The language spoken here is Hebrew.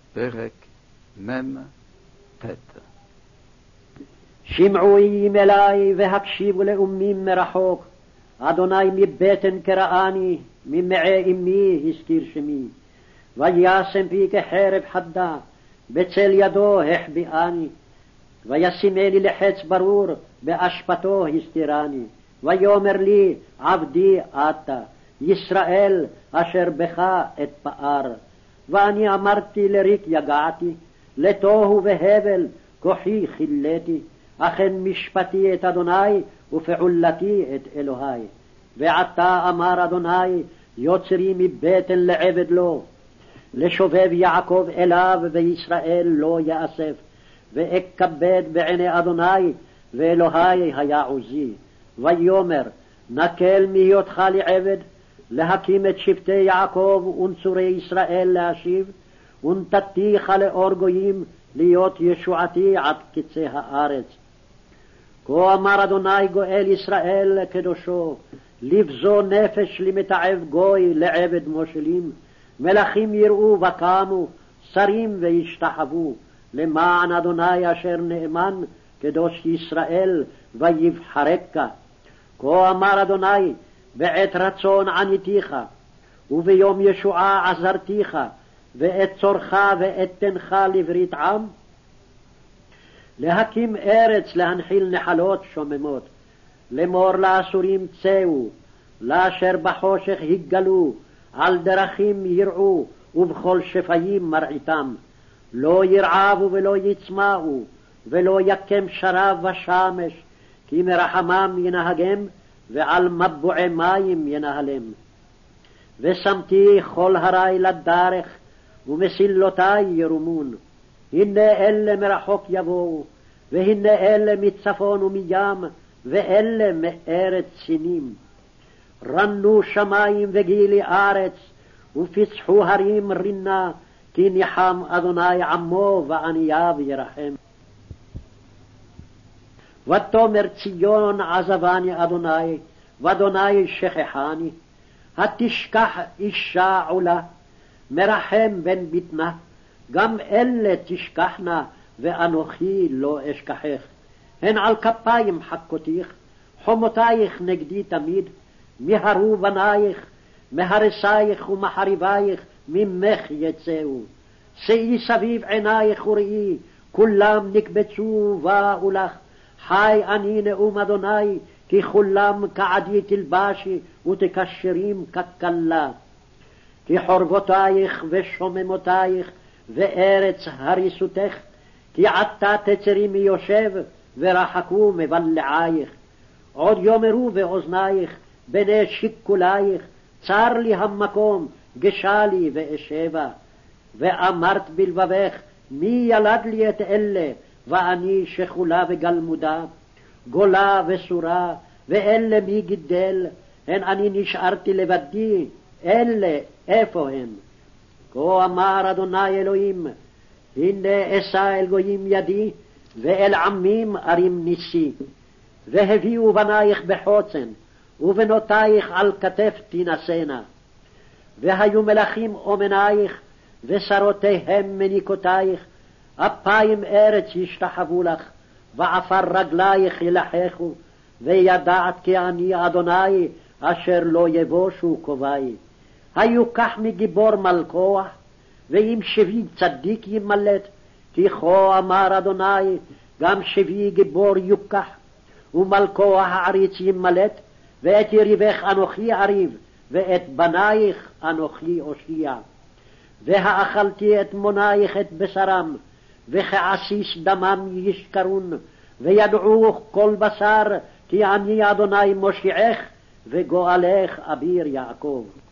פרק מ"ט. שמעו איים אלי והקשיבו לאומים מרחוק, אדוני מבטן קראני, ממעי אמי הזכיר שמי. וישם פי כחרב חדה, בצל ידו החביאני, וישימני לחץ ברור, באשפתו הסתירני. ויאמר לי עבדי אתה, ישראל אשר בך אתפאר. ואני אמרתי לריק יגעתי, לתוהו והבל כוחי חילתי. אכן משפטי את אדוני ופעולתי את אלוהי. ועתה אמר אדוני, יוצרי מבטן לעבד לו, לשובב יעקב אליו וישראל לא יאסף. ואכבד בעיני אדוני ואלוהי היה עוזי. ויאמר, נקל מהיותך לעבד, להקים את שבטי יעקב ונצורי ישראל להשיב, ונתתיך לאור גויים להיות ישועתי עד קצה הארץ. כה אמר אדוני גואל ישראל קדושו, לבזו נפש למתעב גוי לעבד מושלים. מלכים יראו וקמו, שרים וישתחוו, למען אדוני אשר נאמן קדוש ישראל ויבחרק. כה אמר אדוני, בעת רצון עניתיך, וביום ישועה עזרתיך, ואת צורך ואתנך לברית עם, להקים ארץ, להנחיל נחלות שוממות, לאמור לאסורים צאו, לאשר בחושך הגלו, על דרכים יראו, ובכל שפיים מרעיתם. לא ירעבו ולא יצמאו, ולא יקם שרב ושמש, כי מרחמם ינהגם, ועל מבועי מים ינהלם. ושמתי כל הרי לדרך, ומסילותי ירומון. הנה אלה מרחוק יבואו, והנה אלה מצפון ומים, ואלה מארץ סינים. רנו שמים וגילי ארץ, ופצחו הרים רינה, כי ניחם אדוני עמו ועניו ירחם. ותאמר ציון עזבני אדוני, ואדוני שכחני. התשכח אישה עולה, מרחם בן בטנה, גם אלה תשכחנה, ואנוכי לא אשכחך. הן על כפיים חכותיך, חומותייך נגדי תמיד. מהרו בנייך, מהרסייך ומחריבייך, ממך יצאו. שאי סביב עינייך וראי, כולם נקבצו ובאו לך. חי אני נאום אדוני, כי כולם כעדי תלבשי, ותקשרים ככלה. כי חורבותייך ושוממותייך, וארץ הריסותך, כי עתה תצרי מיושב, ורחקו מבלעייך. עוד יאמרו באוזנייך, בני שיקולייך, צר לי המקום, גשה לי ואשבה. ואמרת בלבבך, מי ילד לי את אלה, ואני שכולה וגלמודה, גולה וסורה, ואלה מי גידל, הן אני נשארתי לבדי, אלה איפה הם? כה אמר אדוני אלוהים, הנה אשא אל גויים ידי, ואל עמים ארים ניסי. והביאו בנייך בחוצן, ובנותייך על כתף תינשאנה. והיו מלכים אומנייך, ושרותיהם מניקותייך, אפיים ארץ ישתחוו לך, ועפר רגלייך ילחכו, וידעת כי אני אדוני, אשר לא יבושו קובי. היו כך מגיבור מלכוח, ואם שבי צדיק ימלט, כי כה אמר אדוני, גם שבי גיבור יוקח, ומלכוח העריץ ימלט, ואת יריבך אנוכי אריב, ואת בנייך אנוכי אושיע. והאכלתי את מונייך את בשרם, וכעסיס דמם ישכרון, וידעו כל בשר, כי אני אדוני מושיעך, וגואלך אביר יעקב.